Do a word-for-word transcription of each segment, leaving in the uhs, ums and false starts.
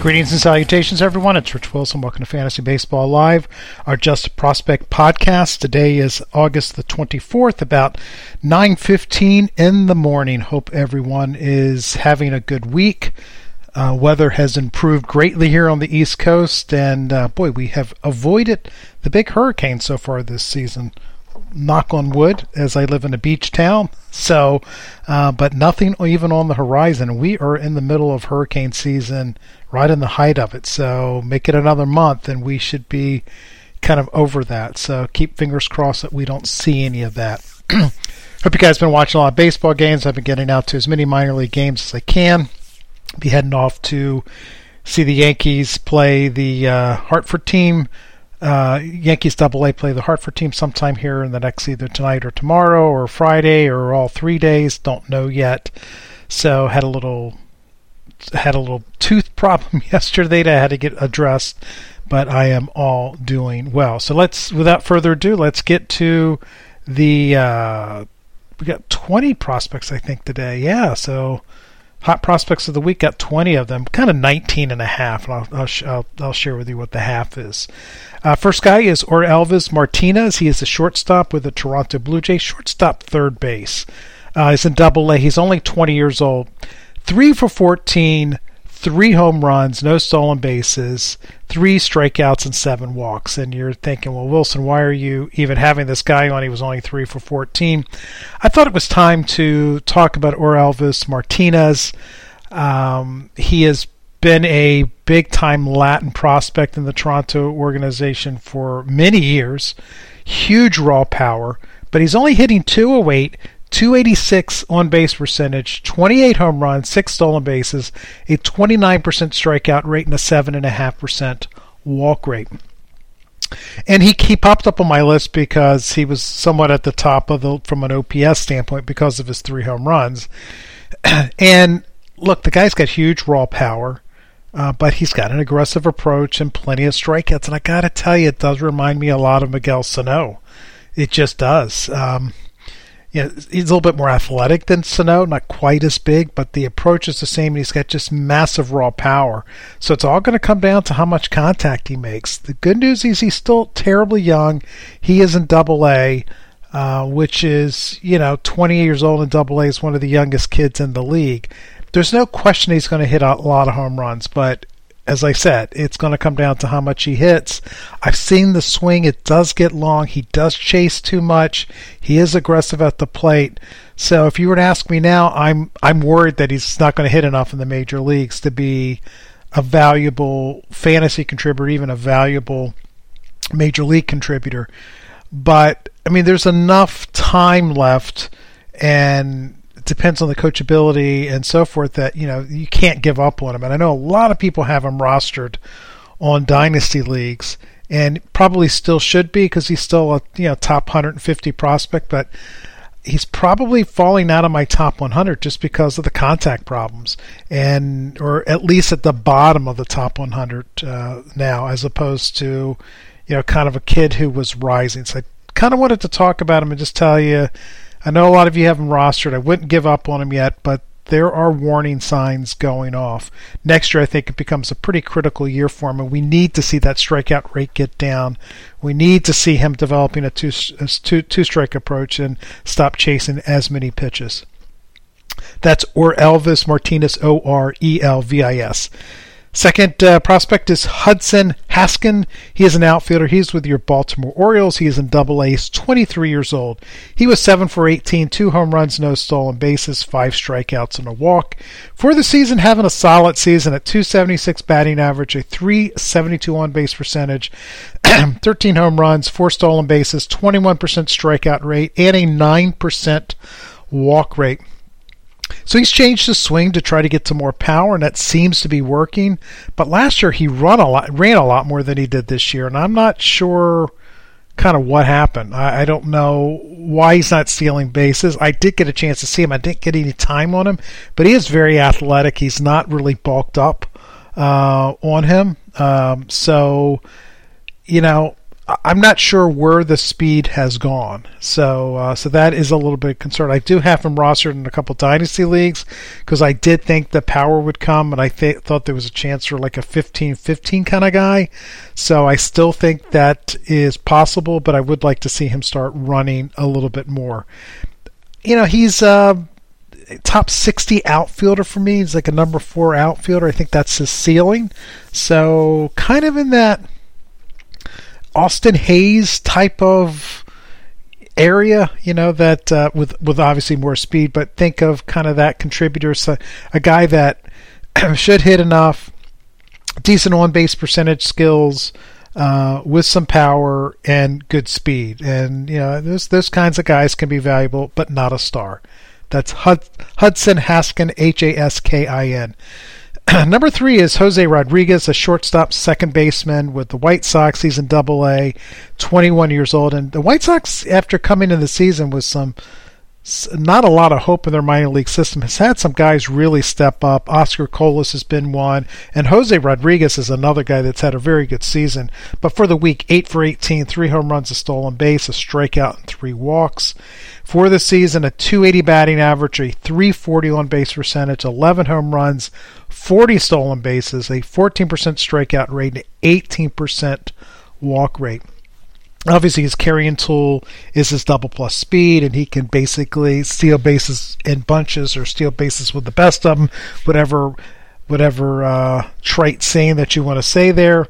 Greetings and salutations, everyone. It's Rich Wilson. Welcome to Fantasy Baseball Live, our Just a Prospect podcast. Today is August the twenty-fourth, about nine fifteen in the morning. Hope everyone is having a good week. Uh, weather has improved greatly here on the East Coast, and uh, boy, we have avoided the big hurricane so far this season. Knock on wood, as I live in a beach town. So, uh, but nothing even on the horizon. We are in the middle of hurricane season, right in the height of it. So make it another month, and we should be kind of over that. So keep fingers crossed that we don't see any of that. Hope you guys have been watching a lot of baseball games. I've been getting out to as many minor league games as I can. Be heading off to see the Yankees play the uh, Hartford team. Uh, Yankees Double A play the Hartford team sometime here in the next either tonight or tomorrow or Friday or all three days. Don't know yet. So had a little had a little tooth problem yesterday that I had to get addressed, but I am all doing well. So let's, without further ado, let's get to the. Uh, we got twenty prospects, I think, today. Yeah, so. Hot prospects of the week, got twenty of them, kind of nineteen and a half, and I'll, I'll, I'll, I'll share with you what the half is. Uh, first guy is Orelvis Martinez. He is a shortstop with the Toronto Blue Jays, shortstop third base. Uh, he's in Double A. He's only twenty years old. Three for fourteen, three home runs, no stolen bases, three strikeouts, and seven walks. And you're thinking, well, Wilson, why are you even having this guy on? He was only three for fourteen. I thought it was time to talk about Orelvis Martinez. Um, he has been a big-time Latin prospect in the Toronto organization for many years. Huge raw power, but he's only hitting two oh eight, two eighty-six on-base percentage, twenty-eight home runs, six stolen bases, a twenty-nine percent strikeout rate, and a seven point five percent walk rate. And he, he popped up on my list because he was somewhat at the top of the from an O P S standpoint because of his three home runs. And look, the guy's got huge raw power, uh, but he's got an aggressive approach and plenty of strikeouts. And I got to tell you, it does remind me a lot of Miguel Sano. It just does. Um, Yeah, he's a little bit more athletic than Sano, not quite as big, but the approach is the same, and he's got just massive raw power. So it's all going to come down to how much contact he makes. The good news is he's still terribly young. He is in Double A, uh, which is, you know, twenty years old in Double A is one of the youngest kids in the league. There's no question he's going to hit a lot of home runs, but as I said, it's going to come down to how much he hits. I've seen the swing. It does get long. He does chase too much. He is aggressive at the plate. So if you were to ask me now, I'm I'm worried that he's not going to hit enough in the major leagues to be a valuable fantasy contributor, even a valuable major league contributor. But, I mean, there's enough time left, and depends on the coachability and so forth that, you know, you can't give up on him. And I know a lot of people have him rostered on dynasty leagues, and probably still should be because he's still a, you know, top one hundred fifty prospect, but he's probably falling out of my top one hundred just because of the contact problems, and or at least at the bottom of the top one hundred uh, now, as opposed to, you know, kind of a kid who was rising. So I kind of wanted to talk about him and just tell you, I know a lot of you have him rostered. I wouldn't give up on him yet, but there are warning signs going off. Next year, I think it becomes a pretty critical year for him, and we need to see that strikeout rate get down. We need to see him developing a two, a two, two-strike approach and stop chasing as many pitches. That's Orelvis Martinez, O R E L V I S. Second uh, prospect is Hudson Haskin. He is an outfielder. He's with your Baltimore Orioles. He is in Double A. He's twenty-three years old. He was seven for eighteen, two home runs, no stolen bases, five strikeouts, and a walk. For the season, having a solid season at two seventy-six batting average, a three seventy-two on-base percentage, thirteen home runs, four stolen bases, twenty-one percent strikeout rate, and a nine percent walk rate. So he's changed his swing to try to get to more power, and that seems to be working. But last year he run a lot, ran a lot more than he did this year, and I'm not sure kind of what happened. I, I don't know why he's not stealing bases. I did get a chance to see him. I didn't get any time on him, but he is very athletic. He's not really bulked up uh, on him. Um, so, you know, I'm not sure where the speed has gone, so uh, so that is a little bit concerned. I do have him rostered in a couple dynasty leagues because I did think the power would come, and I th- thought there was a chance for like a fifteen fifteen kind of guy. So I still think that is possible, but I would like to see him start running a little bit more. You know, he's uh, top sixty outfielder for me. He's like a number four outfielder. I think that's his ceiling. So kind of in that Austin Hayes type of area, you know, that uh, with with obviously more speed, but think of kind of that contributor, so a guy that should hit enough, decent on-base percentage skills, uh, with some power and good speed, and you know those those kinds of guys can be valuable, but not a star. That's Hud- Hudson Haskin, H A S K I N. Number three is Jose Rodriguez, a shortstop second baseman with the White Sox. He's in Double A, twenty-one years old. And the White Sox, after coming in the season with some not a lot of hope in their minor league system, has had some guys really step up. Oscar Colas has been one, and Jose Rodriguez is another guy that's had a very good season. But for the week, eight for eighteen, three home runs, a stolen base, a strikeout, and three walks. For the season, a two eighty batting average, a three forty on-base percentage, eleven home runs, forty stolen bases, a fourteen percent strikeout rate, and an eighteen percent walk rate. Obviously, his carrying tool is his double plus speed, and he can basically steal bases in bunches or steal bases with the best of them, whatever whatever uh, trite saying that you want to say there.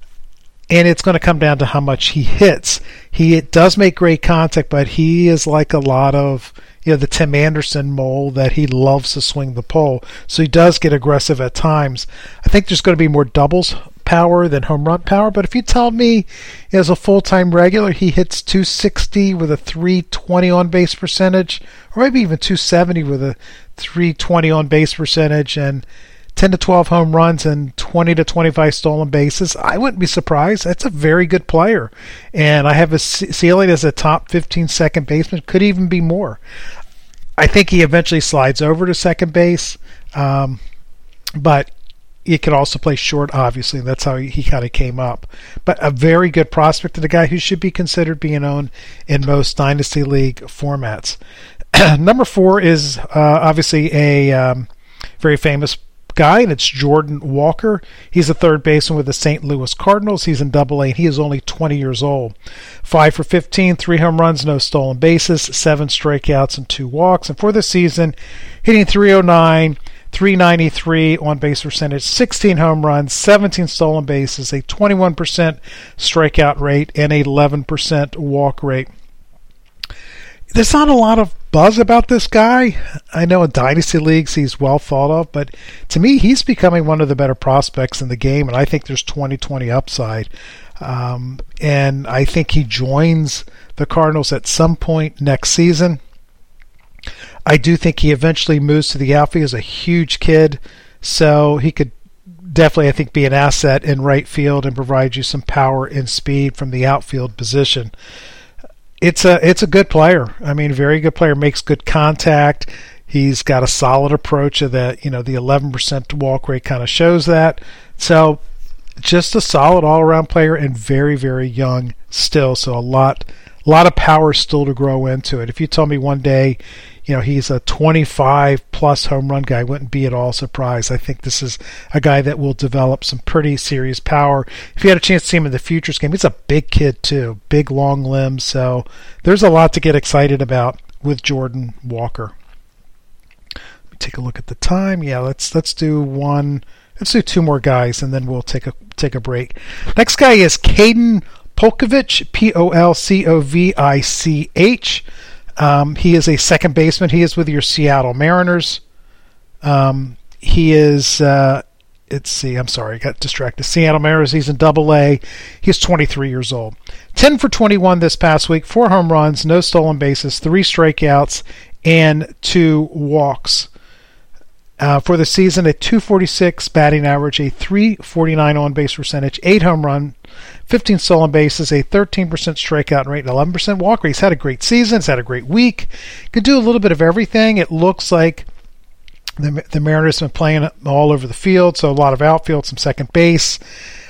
And it's going to come down to how much he hits. He does make great contact, but he is like a lot of, you know, the Tim Anderson mold that he loves to swing the pole. So he does get aggressive at times. I think there's going to be more doubles power than home run power, but if you tell me as a full-time regular he hits two sixty with a three twenty on-base percentage, or maybe even two seventy with a three twenty on-base percentage, and ten to twelve home runs and twenty to twenty-five stolen bases, I wouldn't be surprised. That's a very good player, and I have a ceiling as a top fifteen second baseman, could even be more. I think he eventually slides over to second base, um, but he could also play short, obviously, and that's how he, he kind of came up. But a very good prospect, and a guy who should be considered being owned in most Dynasty League formats. Number four is uh, obviously a um, very famous guy, and it's Jordan Walker. He's a third baseman with the Saint Louis Cardinals. He's in Double A, and he is only twenty years old. Five for fifteen, three home runs, no stolen bases, seven strikeouts, and two walks. And for the season, hitting three oh nine, three ninety-three on-base percentage, sixteen home runs, seventeen stolen bases, a twenty-one percent strikeout rate, and an eleven percent walk rate. There's not a lot of buzz about this guy. I know in Dynasty Leagues he's well thought of, but to me he's becoming one of the better prospects in the game, and I think there's twenty twenty upside. Um, and I think he joins the Cardinals at some point next season. I do think he eventually moves to the outfield. He's a huge kid, so he could definitely, I think, be an asset in right field and provide you some power and speed from the outfield position. It's a it's a good player. I mean, very good player. Makes good contact. He's got a solid approach of that. You know, the eleven percent walk rate kind of shows that. So, just a solid all-around player and very, very young still. So a lot. A lot of power still to grow into it. If you tell me one day, you know, he's a twenty-five plus home run guy, I wouldn't be at all surprised. I think this is a guy that will develop some pretty serious power. If you had a chance to see him in the Futures game, he's a big kid too, big long limbs. So there's a lot to get excited about with Jordan Walker. Let me take a look at the time. Yeah, let's let's do one. Let's do two more guys, and then we'll take a take a break. Next guy is Caden Polkovich, P O L C O V I C H. Um, he is a second baseman. He is with your Seattle Mariners. Um, he is, uh, let's see, I'm sorry, I got distracted. Seattle Mariners, he's in Double A. He's twenty-three years old. ten for twenty-one this past week, four home runs, no stolen bases, three strikeouts, and two walks. Uh, for the season, a two forty-six batting average, a three forty-nine on-base percentage, eight home run, fifteen stolen bases, a thirteen percent strikeout rate, and eleven percent walk rate. He's had a great season. He's had a great week. Could do a little bit of everything. It looks like the, the Mariners have been playing all over the field, so a lot of outfield, some second base.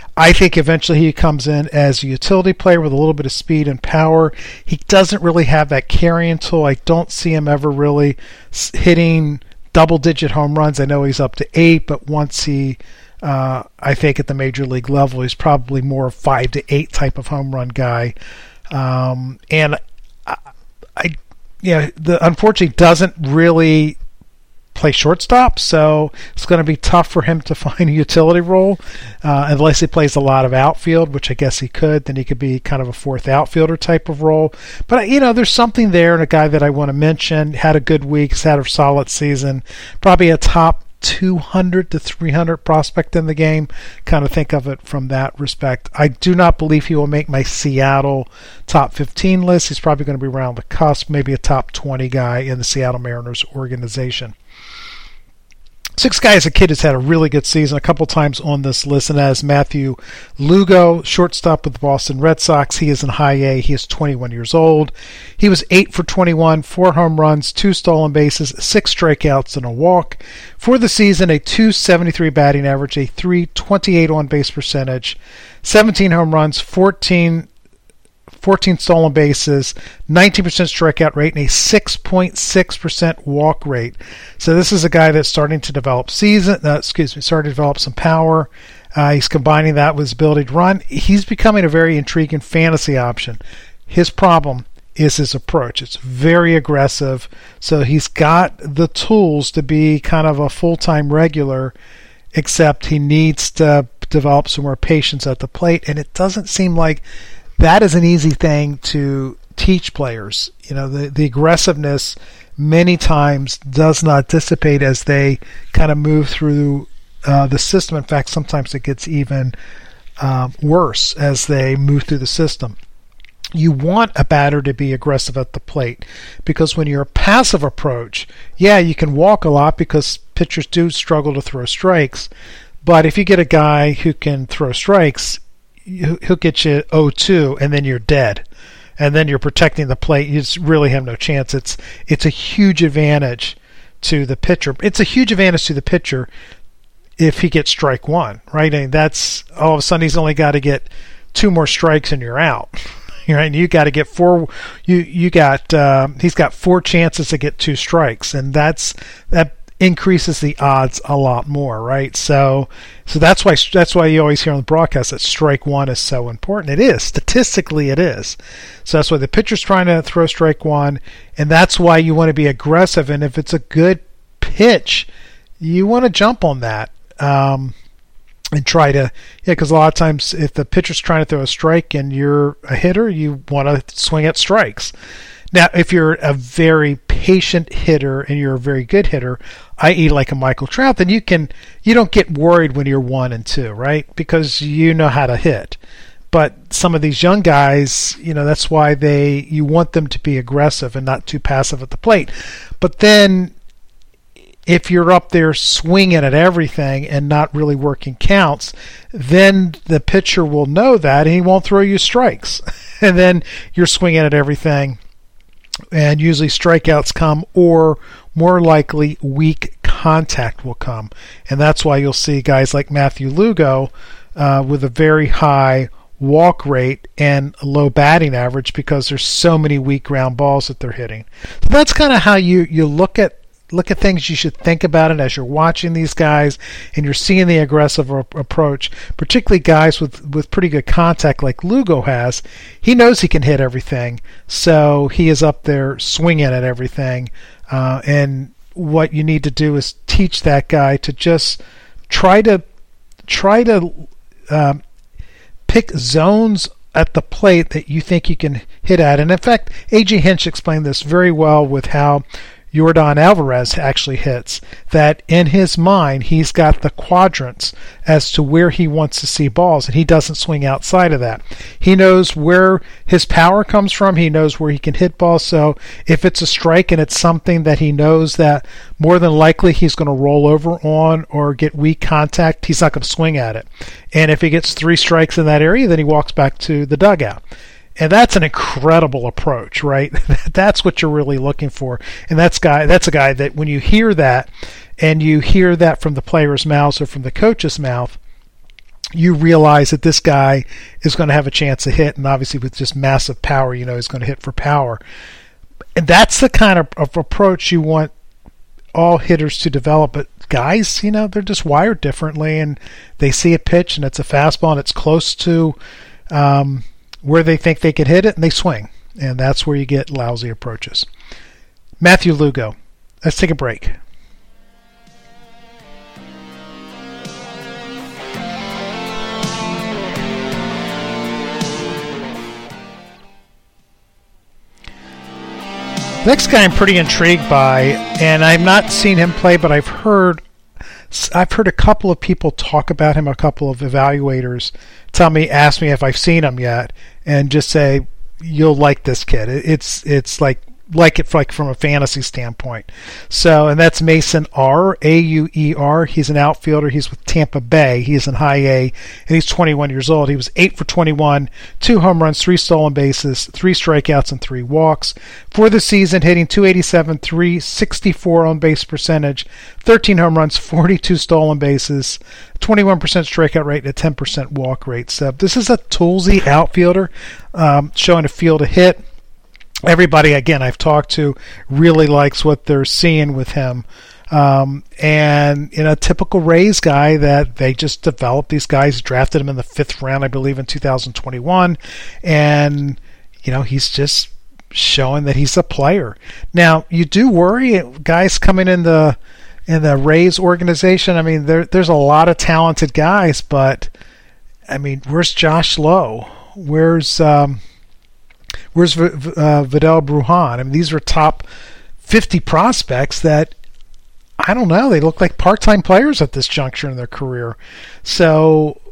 I think eventually he comes in as a utility player with a little bit of speed and power. He doesn't really have that carrying tool. I don't see him ever really hitting double-digit home runs. I know he's up to eight, but once he, uh, I think at the major league level, he's probably more a five to eight type of home run guy. Um, and I, I, yeah, the unfortunately doesn't really play shortstop, so it's going to be tough for him to find a utility role uh, unless he plays a lot of outfield, which I guess he could. Then he could be kind of a fourth outfielder type of role. But, you know, there's something there, and a guy that I want to mention had a good week, had a solid season, probably a top two hundred to three hundred prospect in the game. Kind of think of it from that respect. I do not believe he will make my Seattle top fifteen list. He's probably going to be around the cusp, maybe a top twenty guy in the Seattle Mariners organization. Sixth guy is a kid who's had a really good season a couple times on this list, and that is Matthew Lugo, shortstop with the Boston Red Sox. He is in high A. He is twenty-one years old. He was eight for twenty-one, four home runs, two stolen bases, six strikeouts, and a walk. For the season, a two seventy-three batting average, a three twenty-eight on-base percentage, seventeen home runs, fourteen fourteen stolen bases, nineteen percent strikeout rate, and a six point six percent walk rate. So this is a guy that's starting to develop season. Uh, excuse me, starting to develop some power. Uh, he's combining that with his ability to run. He's becoming a very intriguing fantasy option. His problem is his approach. It's very aggressive. So he's got the tools to be kind of a full-time regular, except he needs to develop some more patience at the plate. And it doesn't seem like that is an easy thing to teach players. You know, the, the aggressiveness many times does not dissipate as they kind of move through uh, the system. In fact, sometimes it gets even um, worse as they move through the system. You want a batter to be aggressive at the plate, because when you're a passive approach, yeah, you can walk a lot because pitchers do struggle to throw strikes. But if you get a guy who can throw strikes, he'll get you oh two, and then you're dead, and then you're protecting the plate. You just really have no chance. It's it's a huge advantage to the pitcher. It's a huge advantage to the pitcher if he gets strike one, right? And that's all of a sudden he's only got to get two more strikes and you're out. Right? You got to get four. You you got uh, he's got four chances to get two strikes, and that's that. Increases the odds a lot more, right? So, so that's why that's why you always hear on the broadcast that strike one is so important. It is, statistically, it is. So that's why the pitcher's trying to throw strike one, and that's why you want to be aggressive. And if it's a good pitch, you want to jump on that um, and try to, yeah, because a lot of times if the pitcher's trying to throw a strike and you're a hitter, you want to swing at strikes. Now, if you're a very patient hitter and you're a very good hitter, that is like a Michael Trout, then you can you don't get worried when you're one and two, right? Because you know how to hit. But some of these young guys, you know, that's why they you want them to be aggressive and not too passive at the plate. But then if you're up there swinging at everything and not really working counts, then the pitcher will know that and he won't throw you strikes. And then you're swinging at everything. And usually strikeouts come, or more likely weak contact will come. And that's why you'll see guys like Matthew Lugo uh, with a very high walk rate and a low batting average, because there's so many weak ground balls that they're hitting. So that's kind of how you, you look at look at things. You should think about it as you're watching these guys and you're seeing the aggressive approach, particularly guys with, with pretty good contact like Lugo has. He knows he can hit everything, so he is up there swinging at everything. Uh, and what you need to do is teach that guy to just try to try to um, pick zones at the plate that you think you can hit at. And in fact, A J Hinch explained this very well with how Yordan Alvarez actually hits, that in his mind he's got the quadrants as to where he wants to see balls, and he doesn't swing outside of that. He knows where his power comes from, he knows where he can hit balls, so if it's a strike and it's something that he knows that more than likely he's going to roll over on or get weak contact, he's not going to swing at it. And if he gets three strikes in that area, then he walks back to the dugout. And that's an incredible approach, right? That's what you're really looking for. And that's guy that's a guy that when you hear that, and you hear that from the player's mouth or from the coach's mouth, you realize that this guy is going to have a chance to hit, and obviously with just massive power, you know he's going to hit for power. And that's the kind of, of approach you want all hitters to develop. But guys, you know, they're just wired differently, and they see a pitch and it's a fastball and it's close to um, where they think they could hit it, and they swing. And that's where you get lousy approaches. Matthew Lugo. Let's take a break. Next guy I'm pretty intrigued by, and I've not seen him play, but I've heard I've heard a couple of people talk about him, a couple of evaluators tell me, ask me if I've seen him yet, and just say, you'll like this kid. It's it's like like it like from a fantasy standpoint. So, and that's Mason Auer, A U E R. He's an outfielder. He's with Tampa Bay. He's in high A, and he's twenty-one years old. He was eight for twenty-one, two home runs, three stolen bases, three strikeouts, and three walks. For the season, hitting two eighty-seven, three sixty-four on base percentage, thirteen home runs, forty-two stolen bases, twenty-one percent strikeout rate, and a ten percent walk rate. So this is a toolsy outfielder, um, showing a feel to hit. Everybody, again, I've talked to really likes what they're seeing with him. Um, and, you know, typical Rays guy that they just developed these guys, drafted him in the fifth round, I believe, in two thousand twenty-one. And, you know, he's just showing that he's a player. Now, you do worry, guys coming in the in the Rays organization. I mean, there there's a lot of talented guys, but, I mean, where's Josh Lowe? Where's... Um, Where's v- uh, Vidal Brujan? I mean, these are top fifty prospects that, I don't know, they look like part-time players at this juncture in their career. So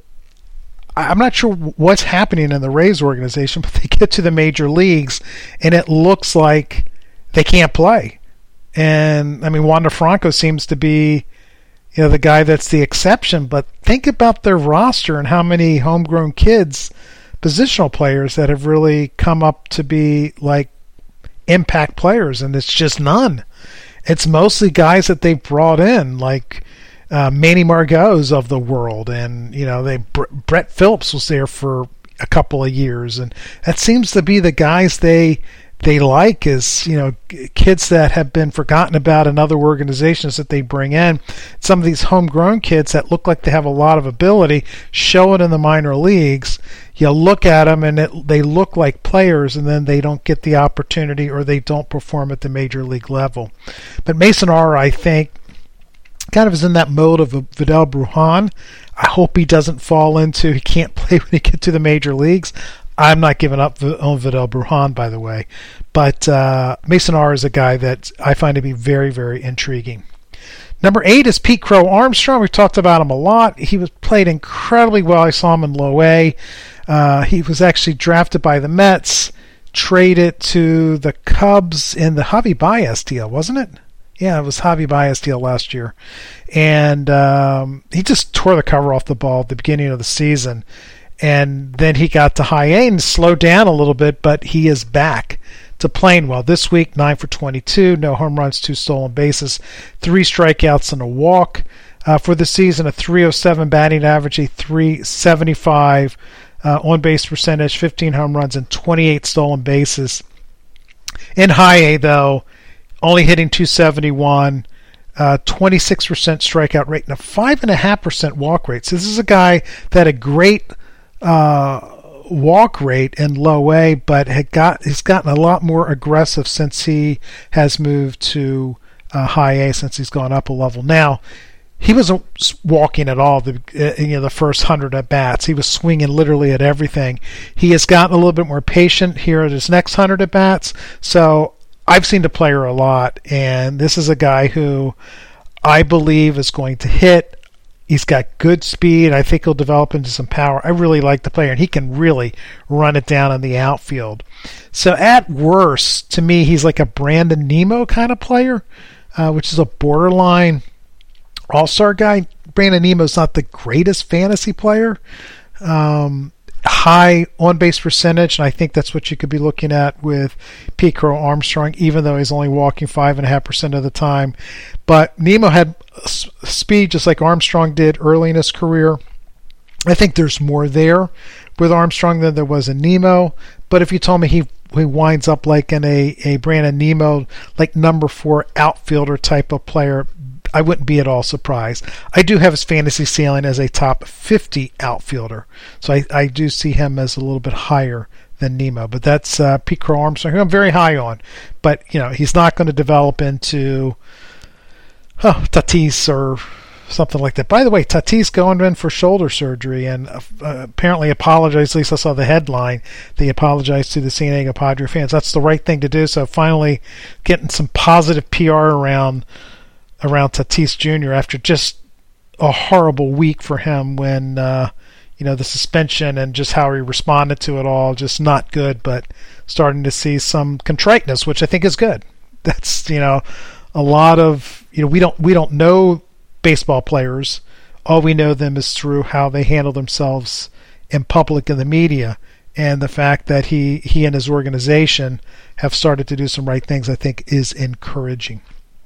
I'm not sure what's happening in the Rays organization, but they get to the major leagues, and it looks like they can't play. And, I mean, Wander Franco seems to be, you know, the guy that's the exception, but think about their roster and how many homegrown kids, positional players that have really come up to be like impact players, and it's just none. It's mostly guys that they've brought in, like uh, Manny Margot's of the world, and you know they Brett Phillips was there for a couple of years, and that seems to be the guys they they like is, you know, kids that have been forgotten about in other organizations that they bring in. Some of these homegrown kids that look like they have a lot of ability show it in the minor leagues. You look at them and it, they look like players, and then they don't get the opportunity or they don't perform at the major league level. But Mason Auer, I think, kind of is in that mode of Vidal Brujan. I hope he doesn't fall into he can't play when he gets to the major leagues. I'm not giving up on Vidal Brujan, by the way. But uh, Mason Auer is a guy that I find to be very, very intriguing. Number eight is Pete Crow Armstrong. We've talked about him a lot. He was played incredibly well. I saw him in low A. Uh, he was actually drafted by the Mets, traded to the Cubs in the Javi Baez deal, wasn't it? Yeah, it was Javi Baez deal last year. And um, he just tore the cover off the ball at the beginning of the season. And then he got to high A and slowed down a little bit, but he is back to playing well. This week, nine for twenty-two, no home runs, two stolen bases, three strikeouts and a walk. Uh, for the season, a three oh seven batting average, a three seventy-five uh, on-base percentage, fifteen home runs, and twenty-eight stolen bases. In high A, though, only hitting two seventy-one, uh, twenty-six percent strikeout rate, and a five point five percent walk rate. So this is a guy that had a great uh, walk rate in low A, but had got he's gotten a lot more aggressive since he has moved to uh, high A, since he's gone up a level. Now, he wasn't walking at all the uh, you know the first hundred at bats. He was swinging literally at everything. He has gotten a little bit more patient here at his next hundred at bats. So I've seen the player a lot, and this is a guy who I believe is going to hit. He's got good speed. I think he'll develop into some power. I really like the player, and he can really run it down in the outfield. So at worst, to me, he's like a Brandon Nimmo kind of player, uh, which is a borderline all-star guy. Brandon Nimmo's not the greatest fantasy player. Um, high on-base percentage, and I think that's what you could be looking at with Pete Crow Armstrong, even though he's only walking five point five percent of the time. But Nimmo had speed just like Armstrong did early in his career. I think there's more there with Armstrong than there was in Nimmo. But if you told me he he winds up like in a, a Brandon Nimmo, like number four outfielder type of player, I wouldn't be at all surprised. I do have his fantasy ceiling as a top fifty outfielder. So I, I do see him as a little bit higher than Nimmo. But that's uh, Pete Crow Armstrong, who I'm very high on. But, you know, he's not going to develop into oh, Tatis or something like that. By the way, Tatis going in for shoulder surgery and uh, apparently apologized. At least I saw the headline. They apologized to the San Diego Padre fans. That's the right thing to do. So finally getting some positive P R around around Tatis Junior after just a horrible week for him when, uh, you know, the suspension and just how he responded to it all, just not good, but starting to see some contriteness, which I think is good. That's, you know, a lot of, you know, we don't, we don't know baseball players. All we know them is through how they handle themselves in public in the media, and the fact that he, he and his organization have started to do some right things, I think, is encouraging.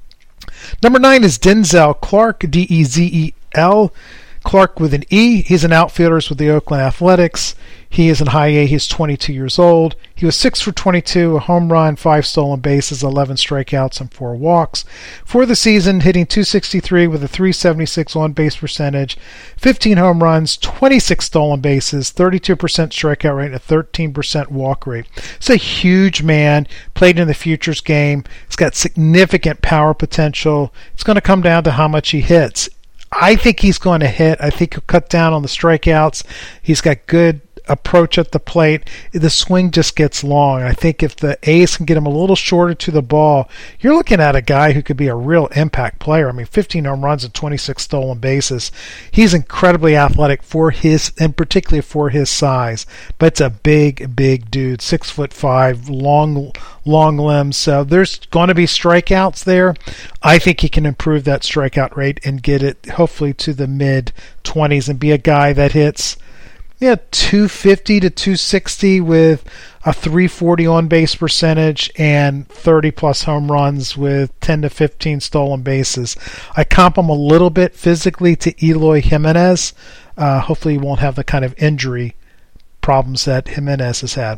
Number nine is Denzel Clark, D E Z E L. Clark with an E. He's an outfielder with the Oakland Athletics. He is in high A. He's twenty-two years old. He was six for twenty-two, a home run, five stolen bases, eleven strikeouts, and four walks. For the season, hitting two sixty-three with a three seventy-six on-base percentage, fifteen home runs, twenty-six stolen bases, thirty-two percent strikeout rate, and a thirteen percent walk rate. It's a huge man, played in the futures game. He's got significant power potential. It's going to come down to how much he hits. I think he's going to hit. I think he'll cut down on the strikeouts. He's got good approach at the plate. The swing just gets long. I think if the A's can get him a little shorter to the ball, you're looking at a guy who could be a real impact player. I mean, fifteen home runs and twenty-six stolen bases. He's incredibly athletic for his, and particularly for his size. But it's a big, big dude, six foot five, long, long limbs. So there's going to be strikeouts there. I think he can improve that strikeout rate and get it hopefully to the mid twenties and be a guy that hits, yeah, two fifty to two sixty with a three forty on-base percentage and thirty plus home runs with ten to fifteen stolen bases. I comp him a little bit physically to Eloy Jimenez. Uh, hopefully he won't have the kind of injury problems that Jimenez has had.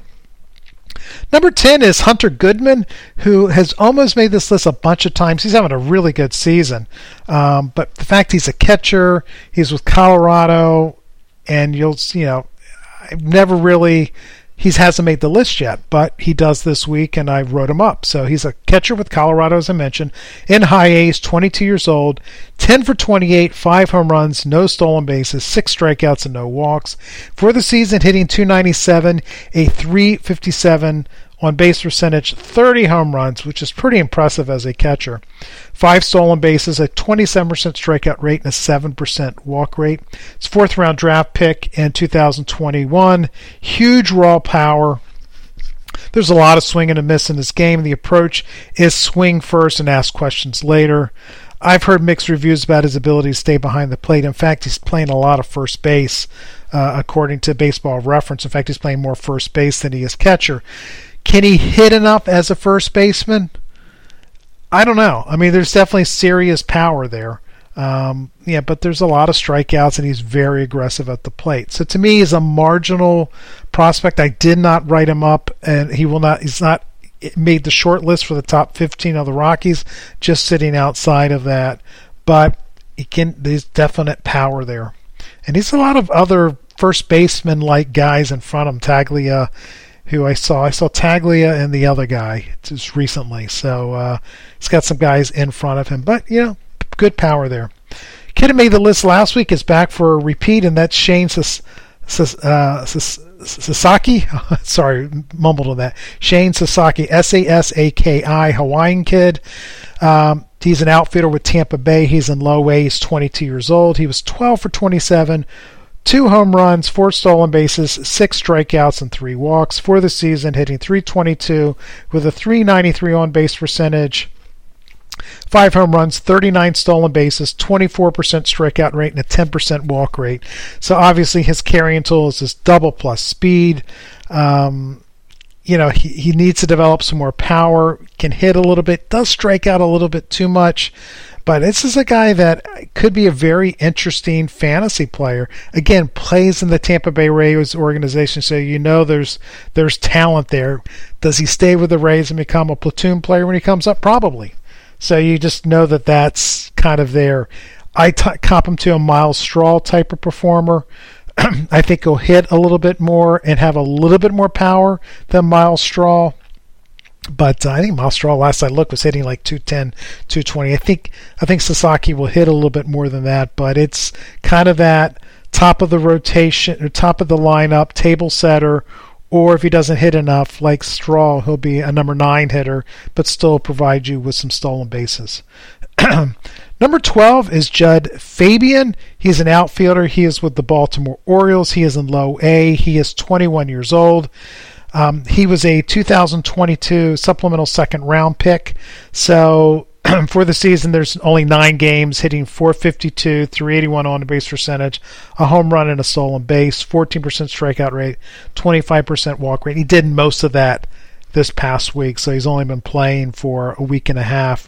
Number ten is Hunter Goodman, who has almost made this list a bunch of times. He's having a really good season. Um, but the fact he's a catcher, he's with Colorado, and you'll, you know, I've never really, he hasn't made the list yet, but he does this week, and I wrote him up. So he's a catcher with Colorado, as I mentioned, in high A's, twenty-two years old, ten for twenty-eight, five home runs, no stolen bases, six strikeouts, and no walks. For the season, hitting two ninety-seven, a three fifty-seven on base percentage, thirty home runs, which is pretty impressive as a catcher. Five stolen bases, a twenty-seven percent strikeout rate, and a seven percent walk rate. It's fourth round draft pick in two thousand twenty-one. Huge raw power. There's a lot of swing and a miss in this game. The approach is swing first and ask questions later. I've heard mixed reviews about his ability to stay behind the plate. In fact, he's playing a lot of first base, uh, according to Baseball Reference. In fact, he's playing more first base than he is catcher. Can he hit enough as a first baseman? I don't know. I mean, there's definitely serious power there. Um, yeah, but there's a lot of strikeouts, and he's very aggressive at the plate. So to me, he's a marginal prospect. I did not write him up, and he will not. He's not made the short list for the top fifteen of the Rockies. Just sitting outside of that, but he can. There's definite power there, and he's a lot of other first baseman like guys in front of him. Taglia, who I saw. I saw Taglia and the other guy just recently. So uh, he's got some guys in front of him. But, you know, good power there. Kid who made the list last week is back for a repeat, and that's Shane Sas- Sas- uh, Sas- Sasaki. Sorry, mumbled on that. Shane Sasaki, S A S A K I, Hawaiian kid. Um, he's an outfielder with Tampa Bay. He's in low A. He's twenty-two years old. He was twelve for twenty-seven. Two home runs, four stolen bases, six strikeouts, and three walks. For the season, hitting three twenty-two with a three ninety-three on-base percentage, five home runs, thirty-nine stolen bases, twenty-four percent strikeout rate, and a ten percent walk rate. So obviously his carrying tool is this double plus speed. Um, you know, he, he needs to develop some more power, can hit a little bit, does strike out a little bit too much. But this is a guy that could be a very interesting fantasy player. Again, plays in the Tampa Bay Rays organization, so you know there's there's talent there. Does he stay with the Rays and become a platoon player when he comes up? Probably. So you just know that that's kind of there. I t- comp him to a Miles Straw type of performer. I think he'll hit a little bit more and have a little bit more power than Miles Straw. But uh, I think Miles Straw, last I looked, was hitting like two ten, two twenty. I think I think Sasaki will hit a little bit more than that, but it's kind of that top of the rotation or top of the lineup, table setter, or if he doesn't hit enough, like Straw, he'll be a number nine hitter, but still provide you with some stolen bases. Number twelve is Jud Fabian. He's an outfielder. He is with the Baltimore Orioles. He is in low A. He is twenty-one years old. Um, he was a two thousand twenty-two supplemental second round pick. So for the season, there's only nine games, hitting four fifty-two, three eighty-one on base percentage, a home run and a stolen base, fourteen percent strikeout rate, twenty-five percent walk rate. He did most of that this past week, so he's only been playing for a week and a half.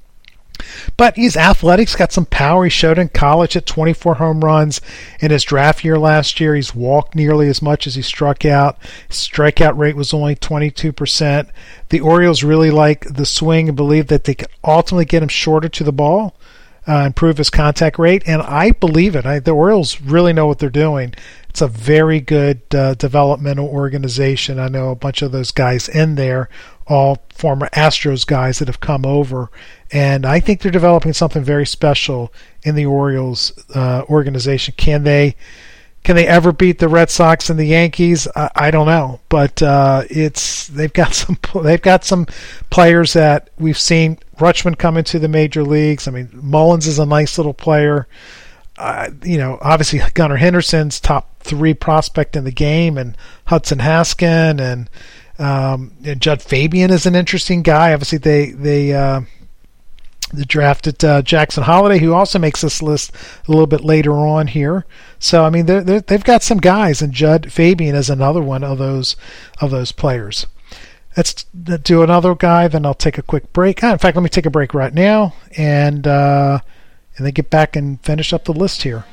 But he's athletic, he's got some power. He showed in college at twenty-four home runs in his draft year last year. He's walked nearly as much as he struck out. His strikeout rate was only twenty-two percent. The Orioles really like the swing and believe that they could ultimately get him shorter to the ball, uh, improve his contact rate, and I believe it. I, the Orioles really know what they're doing. It's a very good uh, developmental organization. I know a bunch of those guys in there, all former Astros guys that have come over, and I think they're developing something very special in the Orioles uh, organization. Can they can they ever beat the Red Sox and the Yankees? I, I don't know, but uh, it's they've got some they've got some players that we've seen. Rutschman come into the major leagues. I mean, Mullins is a nice little player. Uh, you know, obviously Gunnar Henderson's top three prospect in the game, and Hudson Haskin, and, um, and Jud Fabian is an interesting guy. Obviously, they they, uh, they drafted uh, Jackson Holiday, who also makes this list a little bit later on here. So, I mean, they're, they're, they've got some guys, and Jud Fabian is another one of those of those players. Let's do another guy, then I'll take a quick break. Ah, in fact, let me take a break right now, and uh, and then get back and finish up the list here.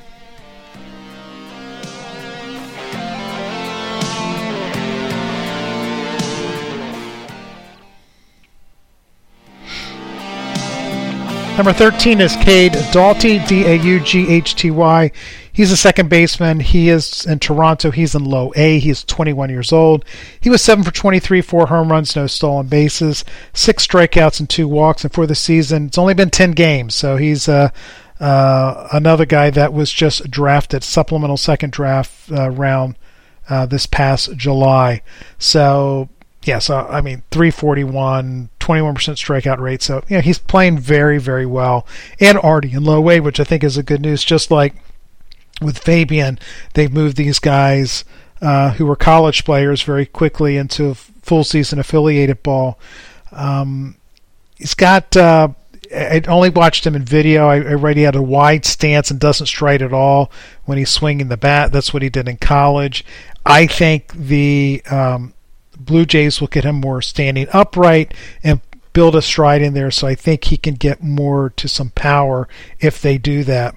Number thirteen is Cade Doughty, D A U G H T Y. He's a second baseman. He is in Toronto. He's in low A. He is twenty-one years old. He was seven for twenty-three, four home runs, no stolen bases, six strikeouts and two walks. And for the season, it's only been ten games. So he's uh, uh, another guy that was just drafted, supplemental second draft uh, round uh, this past July. So, yeah, so, I mean, three forty-one, twenty-one percent strikeout rate. So, yeah, he's playing very, very well. And already in low A, which I think is a good news, just like with Fabian, they've moved these guys uh, who were college players very quickly into full season affiliated ball. Um, he's got, uh, I only watched him in video. I, I read he had a wide stance and doesn't strike at all when he's swinging the bat. That's what he did in college. I think the um, Blue Jays will get him more standing upright and build a stride in there, so I think he can get more to some power if they do that.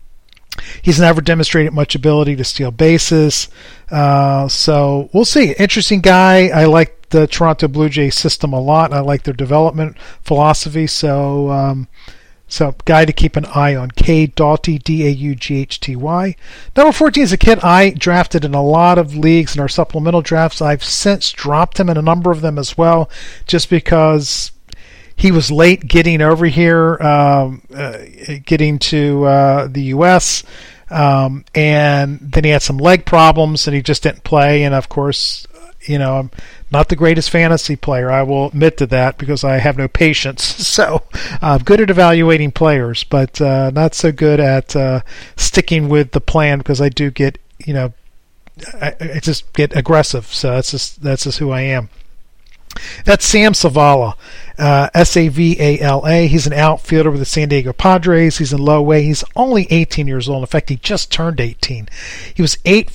He's never demonstrated much ability to steal bases, uh, so we'll see. Interesting guy. I like the Toronto Blue Jays system a lot. I like their development philosophy, so um, so guy to keep an eye on. Cade Doughty, D A U G H T Y. Number fourteen is a kid I drafted in a lot of leagues in our supplemental drafts. I've since dropped him in a number of them as well, just because he was late getting over here, um, uh, getting to uh, the U S, um, and then he had some leg problems and he just didn't play. And of course, you know, I'm not the greatest fantasy player. I will admit to that because I have no patience. So I'm uh, good at evaluating players, but uh, not so good at uh, sticking with the plan, because I do get, you know, I, I just get aggressive. So that's just that's just who I am. That's Sam Savala, uh, S A V A L A. He's an outfielder with the San Diego Padres. He's in low A. He's only eighteen years old. In fact, he just turned eighteen. He was eight for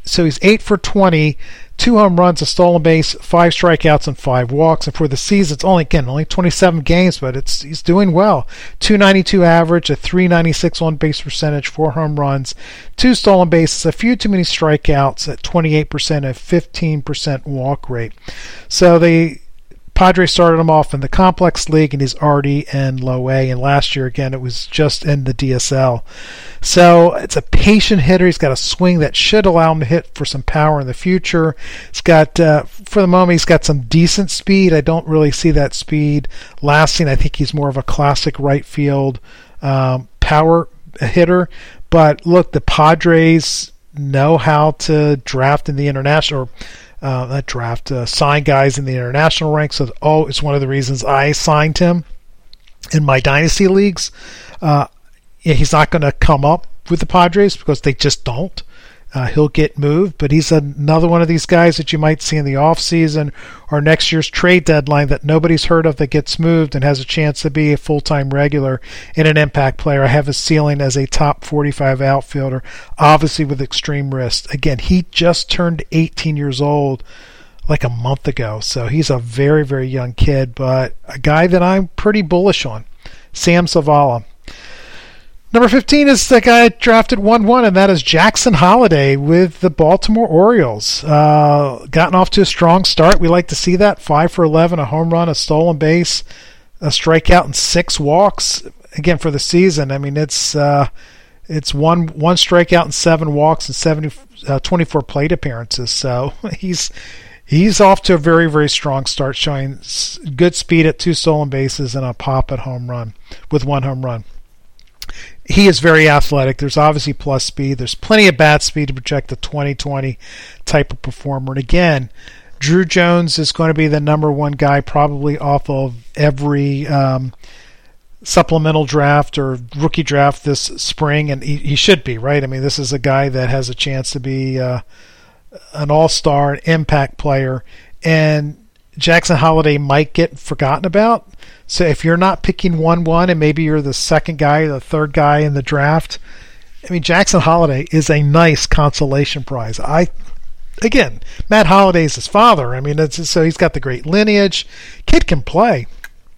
so he's eight for twenty, two home runs, a stolen base, five strikeouts, and five walks. And for the season, it's only again only twenty-seven games, but it's he's doing well. two ninety-two average, a three ninety-six on base percentage, four home runs, two stolen bases, a few too many strikeouts at twenty-eight percent, a fifteen percent walk rate. So the Padres started him off in the complex league, and he's already in low A. And last year, again, it was just in the D S L. So it's a patient hitter. He's got a swing that should allow him to hit for some power in the future. He's got, uh, for the moment, he's got some decent speed. I don't really see that speed lasting. I think he's more of a classic right field um, power hitter. But look, the Padres know how to draft in the international. Uh, that draft, uh, sign guys in the international ranks. So, oh, it's one of the reasons I signed him in my dynasty leagues. Uh, yeah, he's not going to come up with the Padres because they just don't. Uh, he'll get moved, but he's another one of these guys that you might see in the offseason or next year's trade deadline that nobody's heard of that gets moved and has a chance to be a full-time regular and an impact player. I have his ceiling as a top forty-five outfielder, obviously with extreme risk. Again, he just turned eighteen years old like a month ago, so he's a very, very young kid, but a guy that I'm pretty bullish on, Sam Zavala. Number fifteen is the guy drafted one one, and that is Jackson Holliday with the Baltimore Orioles. Uh, gotten off to a strong start. We like to see that. five for eleven, a home run, a stolen base, a strikeout, and six walks. Again, for the season, I mean, it's uh, it's one one strikeout and seven walks and seventy, uh, twenty-four plate appearances. So he's he's off to a very, very strong start, showing good speed at two stolen bases and a pop at home run with one home run. He is very athletic. There's obviously plus speed. There's plenty of bat speed to project the twenty twenty type of performer. And again, Drew Jones is going to be the number one guy probably off of every um, supplemental draft or rookie draft this spring, and he, he should be, right? I mean, this is a guy that has a chance to be uh, an all-star, an impact player, and Jackson Holliday might get forgotten about. So if you're not picking one one and maybe you're the second guy or the third guy in the draft, I mean, Jackson Holliday is a nice consolation prize. I, again, Matt Holliday's his father. I mean, it's, so he's got the great lineage. Kid can play.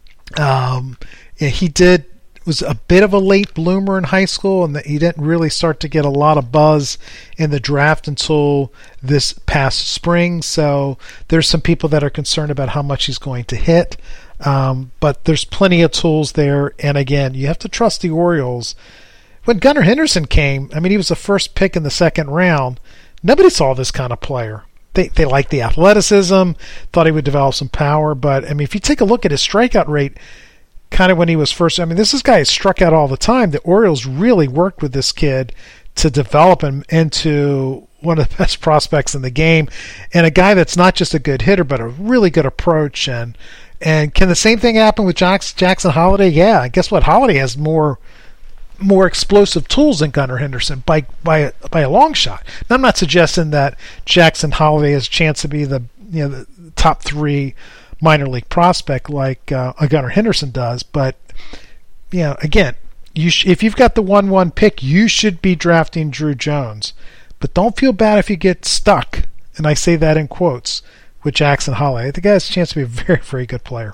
Um, yeah, he did was a bit of a late bloomer in high school, and he didn't really start to get a lot of buzz in the draft until this past spring. So there's some people that are concerned about how much he's going to hit. Um, but there's plenty of tools there. And again, you have to trust the Orioles. When Gunnar Henderson came, I mean, he was the first pick in the second round. Nobody saw this kind of player. They they liked the athleticism, thought he would develop some power. But, I mean, if you take a look at his strikeout rate, kind of when he was first, I mean, this is guy has struck out all the time. The Orioles really worked with this kid to develop him into one of the best prospects in the game, and a guy that's not just a good hitter, but a really good approach. And and can the same thing happen with Jackson Holliday? Yeah, guess what? Holliday has more more explosive tools than Gunnar Henderson by by a, by a long shot. Now, I'm not suggesting that Jackson Holliday has a chance to be the you know the top three minor league prospect like uh, a Gunnar Henderson does, but you know, again, you sh- if you've got the one one pick, you should be drafting Drew Jones. But don't feel bad if you get stuck, and I say that in quotes, with Jackson Holliday. I think he has a chance to be a very, very good player.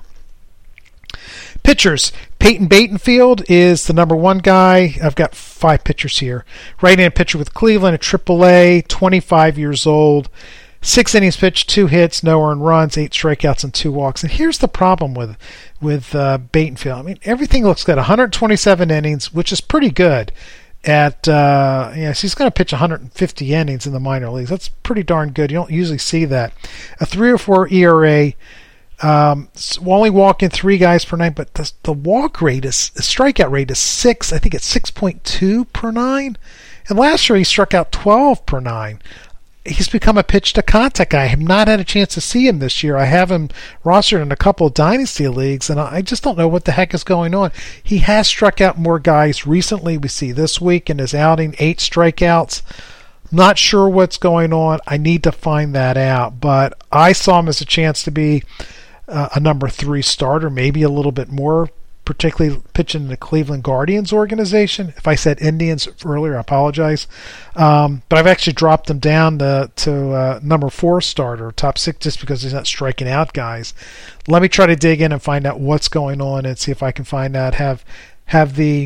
Pitchers. Peyton Batenfield is the number one guy. I've got five pitchers here. Right-handed pitcher with Cleveland at triple A, twenty-five years old. Six innings pitched, two hits, no earned runs, eight strikeouts, and two walks. And here's the problem with with uh, Batenfield. I mean, everything looks good. one hundred twenty-seven innings, which is pretty good. At uh, yes, he's going to pitch one hundred fifty innings in the minor leagues. That's pretty darn good. You don't usually see that. A three or four E R A. Um, only walking three guys per nine, but the, the walk rate is the strikeout rate is six. I think it's six point two per nine. And last year he struck out twelve per nine. He's become a pitch to contact guy. I have not had a chance to see him this year. I have him rostered in a couple of dynasty leagues, and I just don't know what the heck is going on. He has struck out more guys recently. We see this week in his outing, eight strikeouts. Not sure what's going on. I need to find that out, but I saw him as a chance to be uh, a number three starter, maybe a little bit more particularly pitching in the Cleveland Guardians organization. If I said Indians earlier, I apologize. Um, but I've actually dropped him down to, to uh, number four starter, top six, just because he's not striking out guys. Let me try to dig in and find out what's going on and see if I can find out. Have have the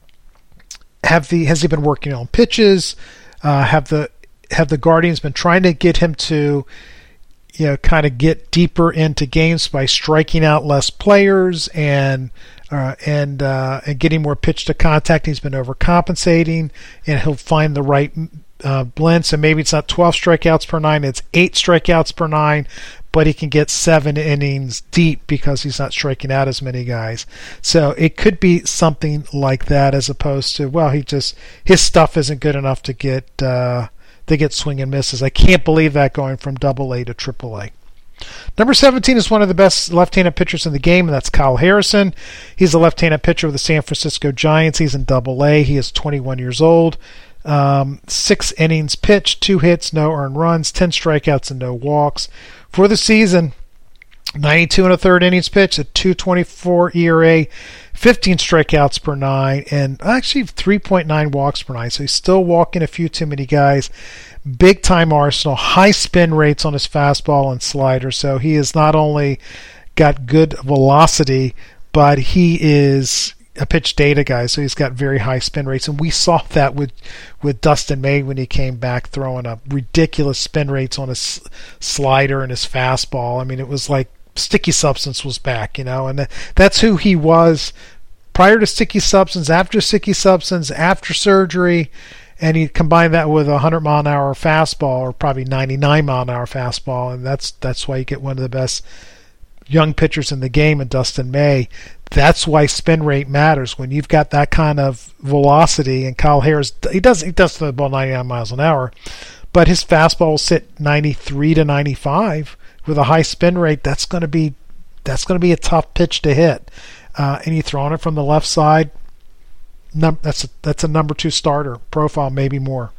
have the has he been working on pitches? Uh, have the have the Guardians been trying to get him to, you know, kind of get deeper into games by striking out less players and uh, and uh, and getting more pitch to contact? He's been overcompensating, and he'll find the right uh, blend. So maybe it's not twelve strikeouts per nine; it's eight strikeouts per nine, but he can get seven innings deep because he's not striking out as many guys. So it could be something like that, as opposed to, well, he just his stuff isn't good enough to get. Uh, They get swing and misses. I can't believe that, going from double A to triple A. Number seventeen is one of the best left-handed pitchers in the game, and that's Kyle Harrison. He's a left-handed pitcher of the San Francisco Giants. He's in double A. He is twenty-one years old. Um, six innings pitched, two hits, no earned runs, ten strikeouts, and no walks. For the season, ninety-two and a third innings pitched, a two twenty-four E R A, fifteen strikeouts per nine, and actually three point nine walks per nine. So he's still walking a few too many guys. Big time arsenal, high spin rates on his fastball and slider. So he has not only got good velocity, but he is a pitch data guy. So he's got very high spin rates, and we saw that with with Dustin May when he came back, throwing up ridiculous spin rates on his slider and his fastball. I mean, it was like Sticky Substance was back, you know, and that's who he was prior to Sticky Substance, after Sticky Substance, after surgery, and he combined that with a one hundred mile an hour fastball, or probably ninety-nine mile an hour fastball, and that's that's why you get one of the best young pitchers in the game in Dustin May. That's why spin rate matters when you've got that kind of velocity. And Kyle Harris, he does he does throw the ball ninety-nine miles an hour, but his fastball will sit ninety-three to ninety-five. With a high spin rate, that's going to be that's going to be a tough pitch to hit. Uh, and you throwing it from the left side, num- that's a, that's a number two starter profile, maybe more.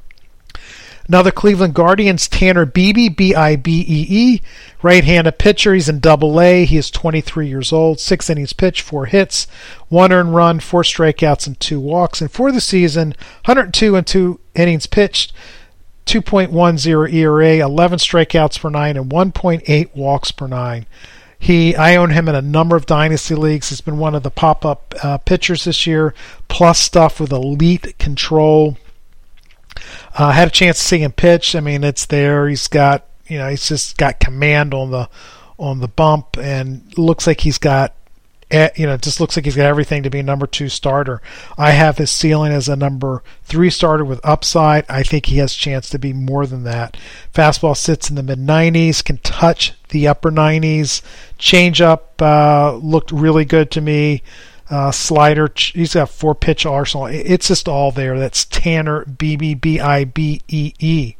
Another Cleveland Guardians, Tanner Bibee, B I B E E, right-handed pitcher. He's in double A. He is twenty-three years old, six innings pitched, four hits, one earned run, four strikeouts, and two walks. And for the season, one hundred two and two innings pitched, two point one oh E R A, eleven strikeouts per nine, and one point eight walks per nine. He, I own him in a number of dynasty leagues. He's been one of the pop-up uh, pitchers this year, plus stuff with elite control. I uh, had a chance to see him pitch. I mean, it's there. He's got, you know, he's just got command on the on the bump, and looks like he's got, you know, it just looks like he's got everything to be a number two starter. I have his ceiling as a number three starter with upside. I think he has a chance to be more than that. Fastball sits in the mid nineties, can touch the upper nineties. Changeup uh, looked really good to me. Uh, slider, he's got four pitch arsenal. It's just all there. That's Tanner Bibee, B I B E E.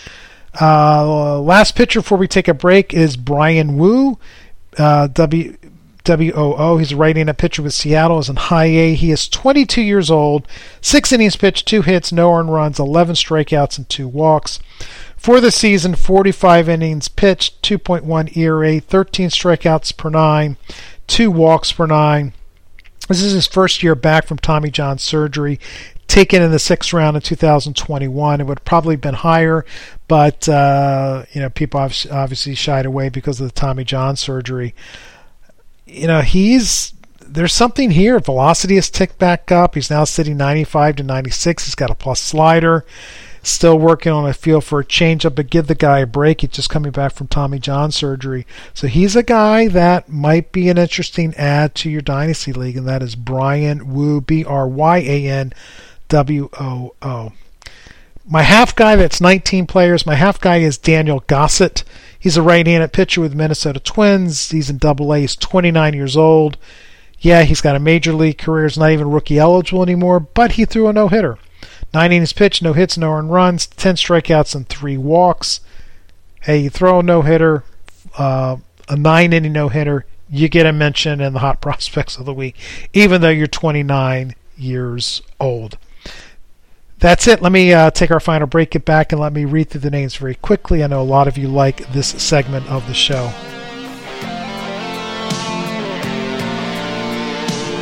Uh, last pitcher before we take a break is Bryan Woo, uh, W. W O O. He's a right-handed pitcher with Seattle. Is in high A. He is twenty-two years old, six innings pitched, two hits, no earned runs, eleven strikeouts, and two walks. For the season, forty-five innings pitched, two point one E R A, thirteen strikeouts per nine, two walks per nine. This is his first year back from Tommy John surgery, taken in the sixth round of two thousand twenty-one. It would have probably been higher, but uh, you know, people obviously shied away because of the Tommy John surgery. You know, he's there's something here. Velocity has ticked back up. He's now sitting ninety-five to ninety-six. He's got a plus slider. Still working on a feel for a changeup, but give the guy a break. He's just coming back from Tommy John surgery. So he's a guy that might be an interesting add to your Dynasty League, and that is Bryan Woo, B R Y A N W O O. My half guy, that's nineteen players. My half guy is Daniel Gossett. He's a right-handed pitcher with Minnesota Twins. He's in double A. He's twenty-nine years old. Yeah, he's got a major league career. He's not even rookie eligible anymore, but he threw a no-hitter. Nine innings pitched, no hits, no earned runs, ten strikeouts, and three walks. Hey, you throw a no-hitter, uh, a nine-inning no-hitter, you get a mention in the Hot Prospects of the Week, even though you're twenty-nine years old. That's it. Let me uh, take our final break, get back, and let me read through the names very quickly. I know a lot of you like this segment of the show.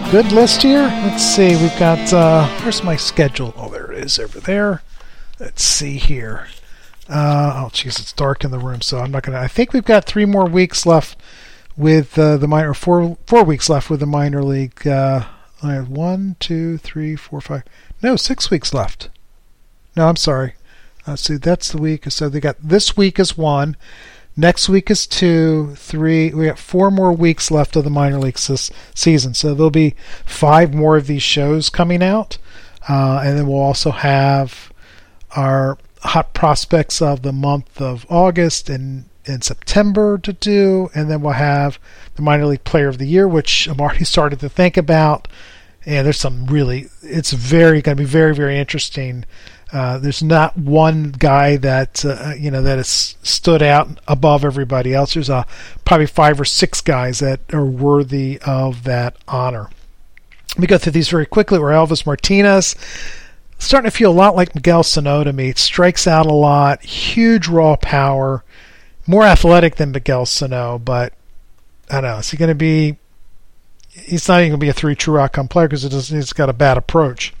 good list here. Let's see. We've got, uh, where's my schedule? Oh, there it is over there. Let's see here. Uh, oh, jeez, it's dark in the room, so I'm not going to. I think we've got three more weeks left with uh, the minor, four four weeks left with the minor league. Uh, I have one, two, three, four, five. No, six weeks left. No, I'm sorry. Uh, see, that's the week. So they got this week is one. Next week is two, three. We got four more weeks left of the minor league this season. So there'll be five more of these shows coming out. Uh, and then we'll also have our hot prospects of the month of August and in September to do, and then we'll have the minor league player of the year, which I'm already started to think about. And there's some really, it's very going to be very, very interesting. Uh, there's not one guy that uh, you know that has stood out above everybody else. There's uh, probably five or six guys that are worthy of that honor. Let me go through these very quickly. We're Elvis Martinez. Starting to feel a lot like Miguel Sano to me. Strikes out a lot, huge raw power, more athletic than Miguel Sano, but I don't know. Is he going to be? He's not even going to be a three true outcome player because it doesn't, he's got a bad approach.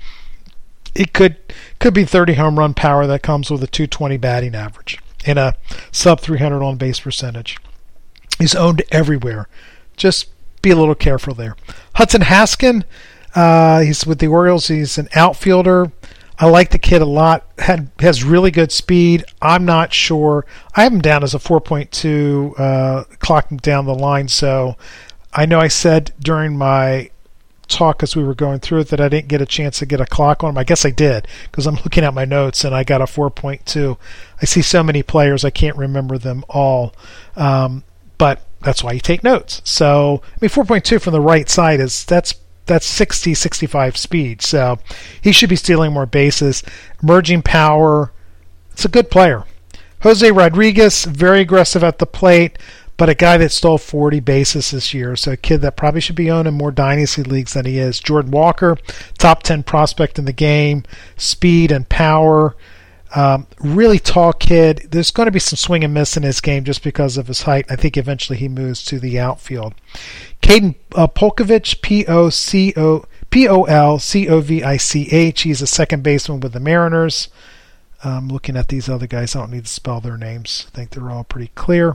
It could could be thirty home run power that comes with a two twenty batting average and a sub three hundred on base percentage. He's owned everywhere. Just be a little careful there. Hudson Haskin. Uh, he's with the Orioles. He's an outfielder. I like the kid a lot. Had has really good speed. I'm not sure. I have him down as a four point two, uh, clocking down the line. So I know I said during my talk as we were going through it that I didn't get a chance to get a clock on him. I guess I did because I'm looking at my notes and I got a four point two. I see so many players I can't remember them all. Um, but that's why you take notes. So I mean, four point two from the right side is that's. That's sixty, sixty-five speed. So he should be stealing more bases. Emerging power. It's a good player. Jose Rodriguez, very aggressive at the plate, but a guy that stole forty bases this year. So a kid that probably should be owned in more dynasty leagues than he is. Jordan Walker, top ten prospect in the game. Speed and power. Um, really tall kid. There's going to be some swing and miss in his game just because of his height. I think eventually he moves to the outfield. Caden uh, Polkovich, P O C O P O L C O V I C H. He's a second baseman with the Mariners. Um, looking at these other guys, I don't need to spell their names. I think they're all pretty clear.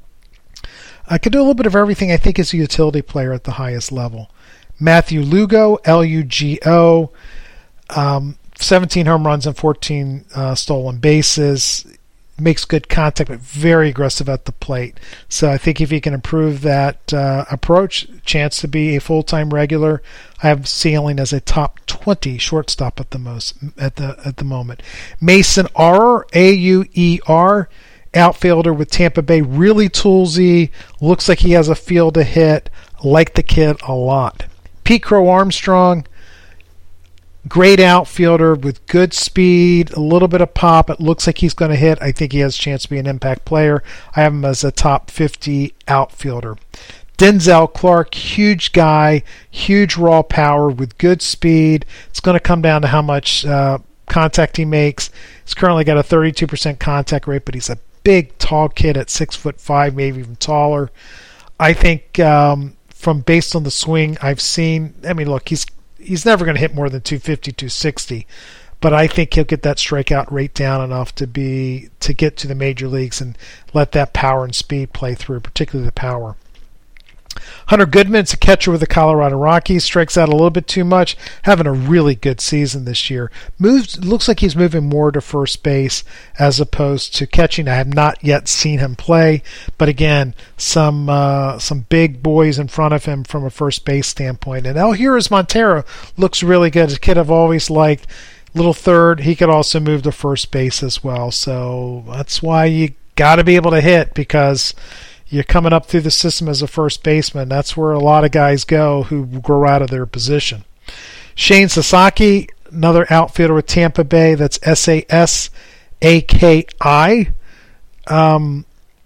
I could do a little bit of everything. I think is a utility player at the highest level. Matthew Lugo, L U G O. Um, seventeen home runs and fourteen uh, stolen bases. Makes good contact, but very aggressive at the plate. So I think if he can improve that uh, approach, chance to be a full-time regular. I have ceiling as a top twenty shortstop at the most at the at the moment. Mason Auer, A U E R, outfielder with Tampa Bay, really toolsy. Looks like he has a feel to hit. Like the kid a lot. Pete Crow Armstrong. Great outfielder with good speed, a little bit of pop. It looks like he's going to hit. I think he has a chance to be an impact player. I have him as a top fifty outfielder. Denzel Clark, huge guy, huge raw power with good speed. It's going to come down to how much uh, contact he makes. He's currently got a thirty-two percent contact rate, but he's a big, tall kid at six foot five, maybe even taller. I think um, from based on the swing I've seen, I mean, look, he's He's never going to hit more than two fifty, two sixty, but I think he'll get that strikeout rate down enough to be to get to the major leagues and let that power and speed play through, particularly the power. Hunter Goodman's a catcher with the Colorado Rockies, strikes out a little bit too much, having a really good season this year. Moves looks like he's moving more to first base as opposed to catching. I have not yet seen him play, but again, some uh, some big boys in front of him from a first base standpoint. And Eleuterio Montero looks really good. As a kid I've always liked. Little third, he could also move to first base as well. So that's why you got to be able to hit, because you're coming up through the system as a first baseman. That's where a lot of guys go who grow out of their position. Shane Sasaki, another outfielder with Tampa Bay. That's S A S A K I. Um,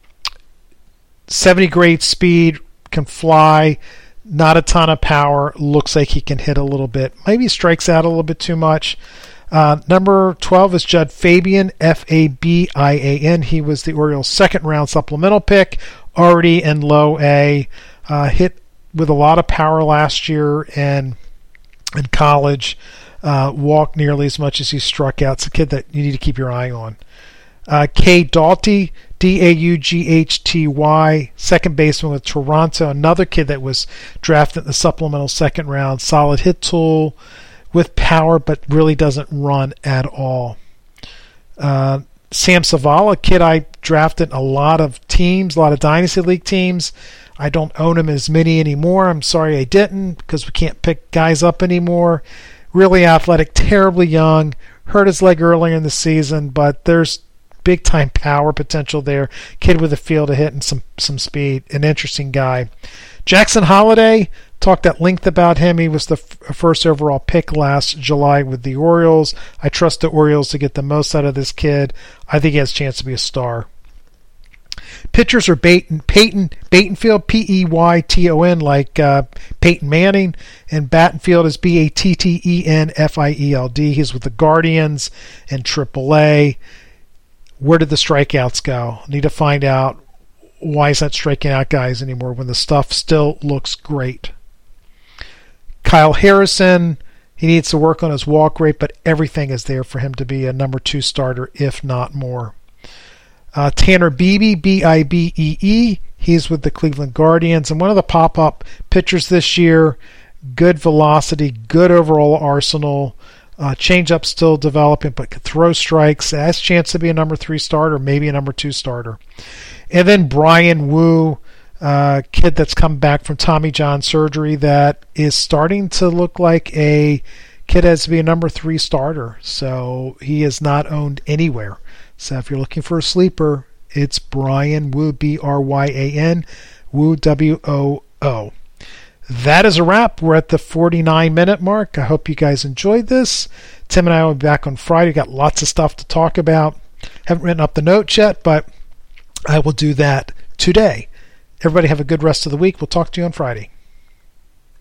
seventy grade speed, can fly, not a ton of power. Looks like he can hit a little bit. Maybe strikes out a little bit too much. Uh, number twelve is Judd Fabian, F A B I A N. He was the Orioles' second round supplemental pick, already in low A. Uh, hit with a lot of power last year and in college. Uh, walked nearly as much as he struck out. It's a kid that you need to keep your eye on. Uh, Kay Doughty, D A U G H T Y, second baseman with Toronto. Another kid that was drafted in the supplemental second round. Solid hit tool with power, but really doesn't run at all. Uh, Sam Savala, kid I drafted in a lot of teams, a lot of Dynasty League teams. I don't own him as many anymore. I'm sorry I didn't, because we can't pick guys up anymore. Really athletic, terribly young. Hurt his leg earlier in the season, but there's big time power potential there. Kid with a feel to hit and some some speed. An interesting guy. Jackson Holiday, talked at length about him. He was the f- first overall pick last July with the Orioles. I trust the Orioles to get the most out of this kid. I think he has a chance to be a star. Pitchers are Peyton, Peyton Battenfield, P E Y T O N, like uh, Peyton Manning, and Battenfield is B A T T E N F I E L D. He's with the Guardians and triple A. Where did the strikeouts go? Need to find out why he's not striking out guys anymore when the stuff still looks great. Kyle Harrison, he needs to work on his walk rate, but everything is there for him to be a number two starter, if not more. Uh, Tanner Beebe, B I B E E, he's with the Cleveland Guardians, and one of the pop-up pitchers this year. Good velocity, good overall arsenal. Uh, change-up still developing, but could throw strikes. Has a chance to be a number three starter, maybe a number two starter. And then Brian Wu, uh, kid that's come back from Tommy John surgery, that is starting to look like a kid has to be a number three starter. So he is not owned anywhere. So if you're looking for a sleeper, it's Brian Wu, B R Y A N, Wu, W O O. That is a wrap. We're at the forty-nine minute mark. I hope you guys enjoyed this. Tim and I will be back on Friday. Got lots of stuff to talk about. Haven't written up the notes yet, but I will do that today. Everybody have a good rest of the week. We'll talk to you on Friday.